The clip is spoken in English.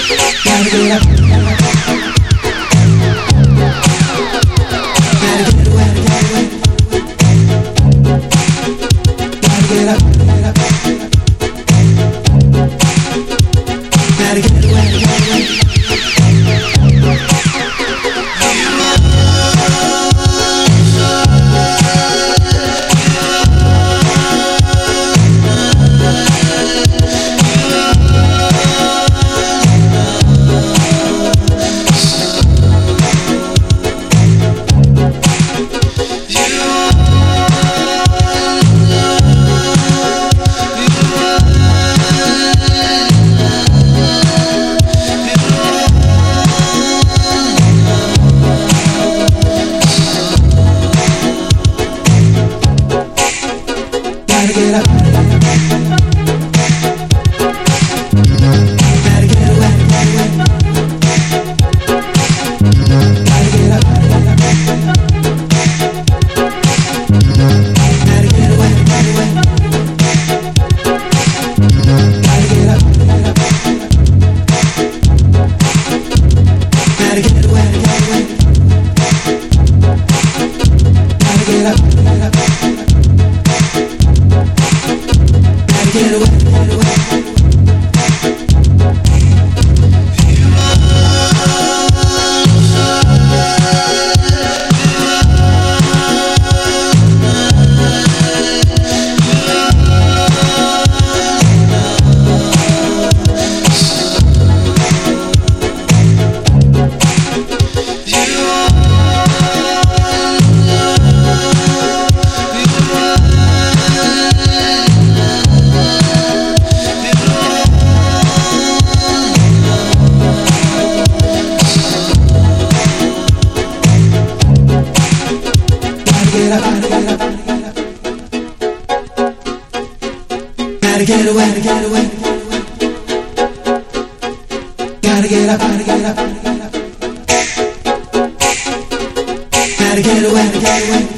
Gotta get up. Gotta get away, get away. Gotta get up, get up. Gotta get away, get away. Gotta get away, get away. Gotta get up, gotta get up. Gotta get away, get away.